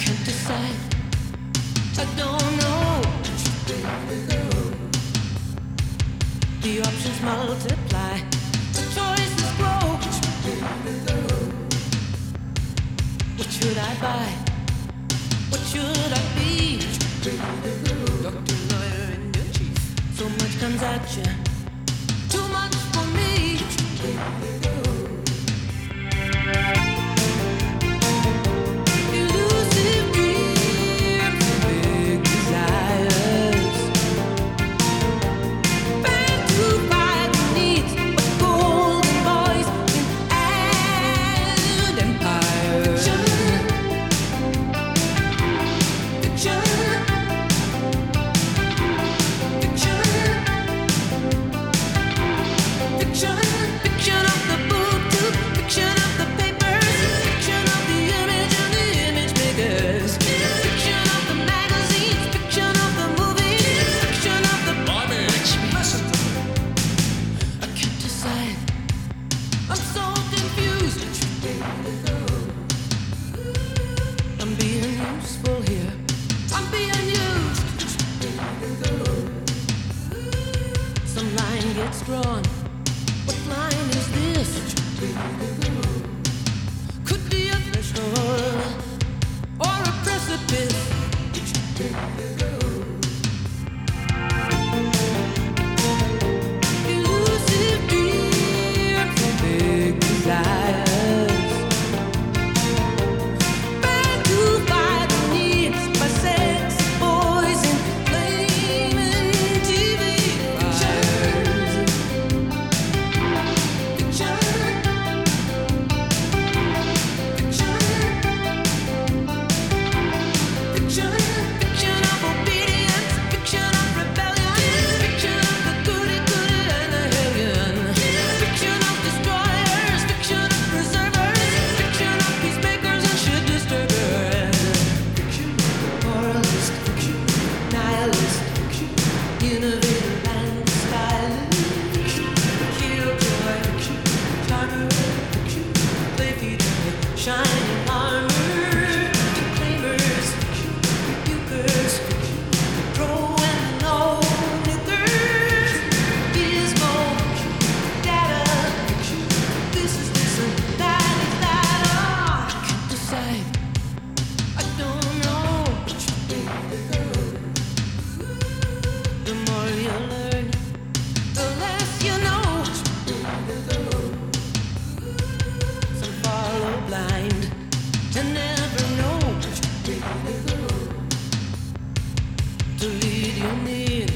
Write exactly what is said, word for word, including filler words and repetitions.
can't decide. I don't know. The options multiply. The choices grow. What should I buy? What should I be? Doctor, lawyer, and your chief. So much comes at you. Too much for me. Elusive dreams, big desires. Back to fight the needs of golden boys and empires. Fiction, fiction, fiction, fiction of the book tube, fiction of the papers, fiction of the image and the image makers, fiction of the magazines, fiction of the movies, fiction of the garbage. Listen to me. I can't decide. I'm so confused. I'm being useful here. I'm being used. Some line gets drawn. What line is this? Could be a threshold or a precipice. Elusive dreams and big desires. Back to fight the needs by sexy boys and flaming T V fires. Fiction, fiction, fiction, fiction of obedience, fiction of rebellion, fiction of the goody-goody and the hellion, fiction of destroyers, fiction of preservers, fiction of peacemakers and shit disturbers, fiction moralist, fiction nihilist, fiction innovator and stylist, fiction killjoy, fiction charmer, fiction playfeeder, shining armor, claimers, fiction rebukers, fiction pro and no nukers, gizmo, data, fiction this is this and that is that. Oh, I can't decide. I don't know. The more you learn, the less you know. Some follow blind and never know. To lead you need